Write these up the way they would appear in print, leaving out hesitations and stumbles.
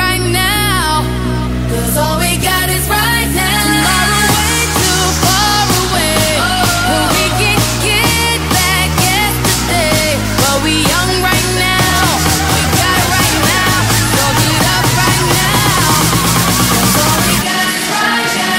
right now. 'Cause all we got is right now. Tomorrow way too far away. And we can get back yesterday. But we young right now. We got it right now. So get up right now. 'Cause all we got is right now.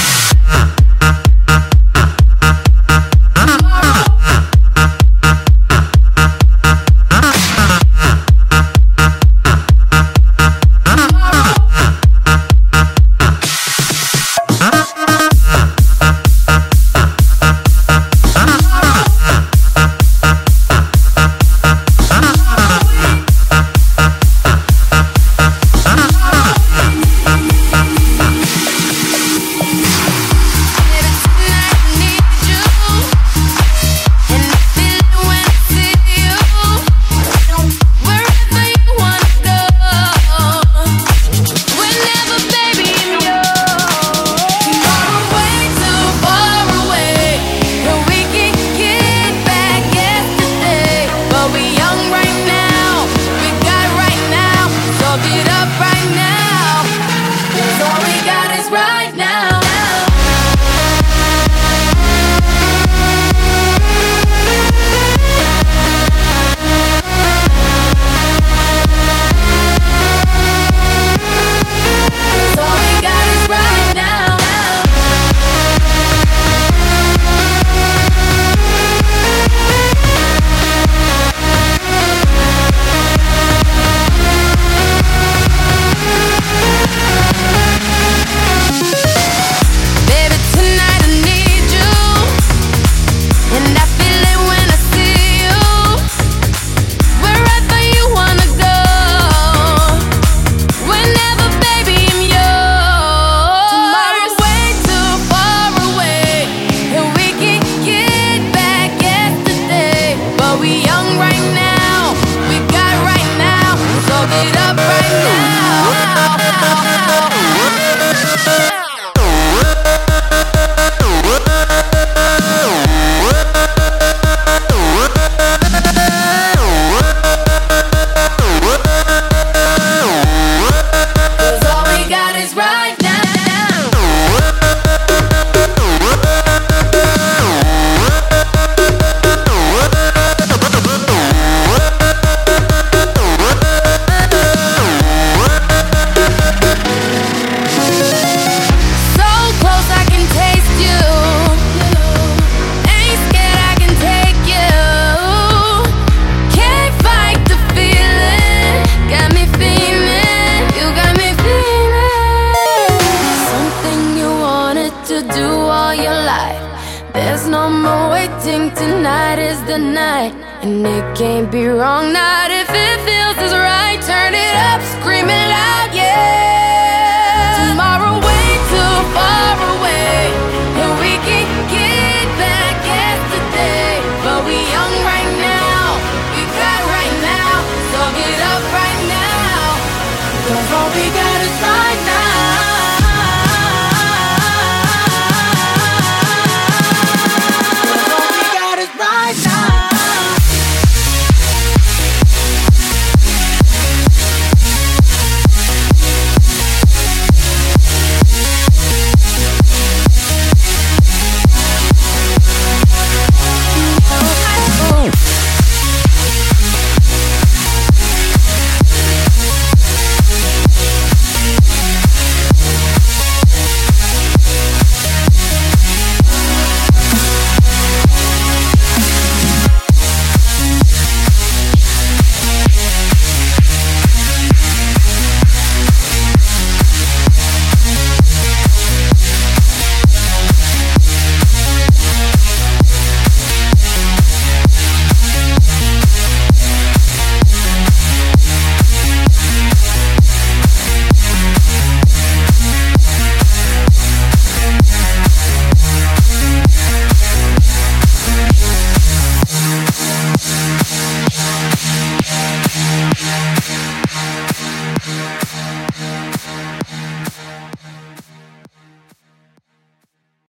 There's no more waiting, tonight is the night. And it can't be wrong, not if it feels is right. Turn it up, scream it loud, yeah. Tomorrow way too far away, and we can get back yesterday. But we young right now, we got right now. So get up right now, 'cause all we got